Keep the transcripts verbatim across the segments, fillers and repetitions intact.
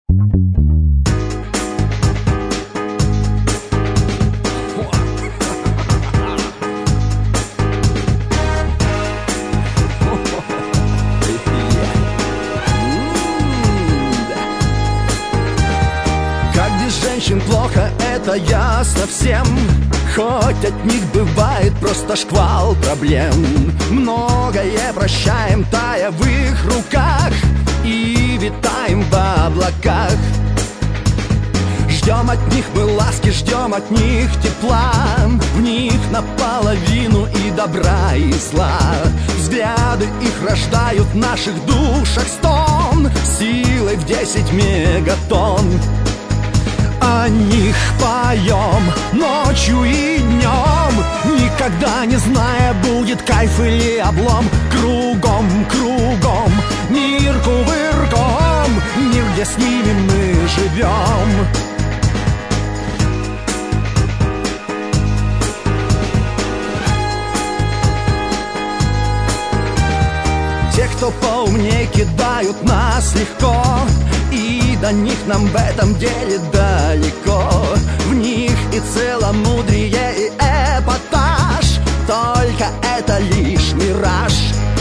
Женщин плохо, это ясно всем, хоть от них бывает просто шквал проблем. Многое прощаем, тая в их руках, и витаем в облаках. Ждем от них мы ласки, ждем от них тепла, в них наполовину и добра, и зла. Взгляды их рождают в наших душах стон, силой в десять мегатонн. О них поем ночью и днем, никогда не зная, будет кайф или облом. Кругом, кругом, мир кувырком, мир, где с ними мы живем. Те, кто поумнее, кидают нас легко, и до них нам в этом деле далеко. В них и целомудрие, и эпатаж, только это лишь мираж.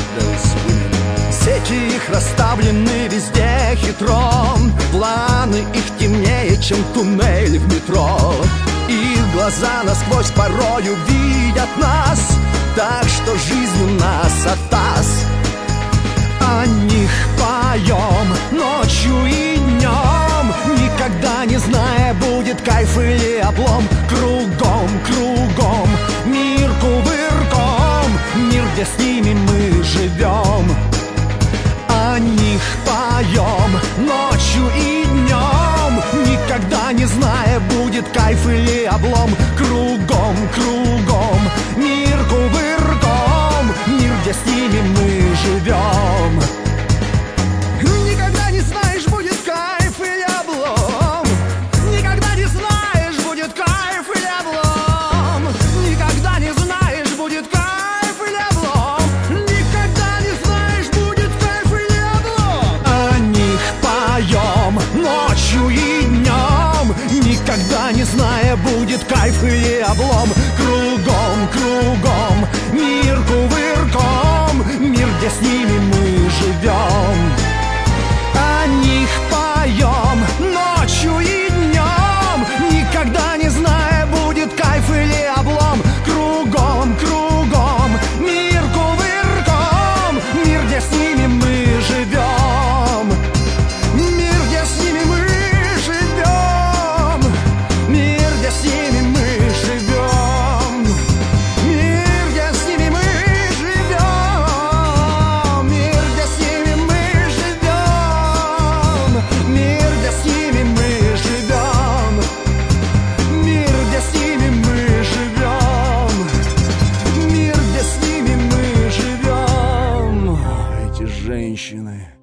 Сети их расставлены везде хитро, планы их темнее, чем туннель в метро. Их глаза насквозь порою видят нас, так что жизнь у нас атас. О них поем ночью и днем, никогда не зная, будет кайф или облом. Кругом, кругом, мир кувырком, мир, где с ними мы живем. О них поем ночью и днем, никогда не зная, будет кайф или облом. Кругом, кругом, мир кувырком, мир, где с ними мы живем. Никогда не знаешь, будет кайф или облом. Никогда не знаешь, будет кайф или облом. Никогда не знаешь, будет кайф или облом. Никогда не знаешь, будет кайф или облом. О них поем ночью и днем, никогда не зная, будет кайф или облом. Кругом, кругом, мир кувырком, мир, где с ними мы живем. О них поем ночью и днем, никогда не зная, будет кайф или облом. Кругом, кругом, мир кувырком, мир, где с ними мы живем. Мир, где с ними мы живем. Мир, где с ними мы живем. Мир, где с ними мы живем. Мир, где с ними мы живем. Мир, где с ними мы живем. Мир, где с ними мы живем. Мир, где с ними мы живем. Эти женщины.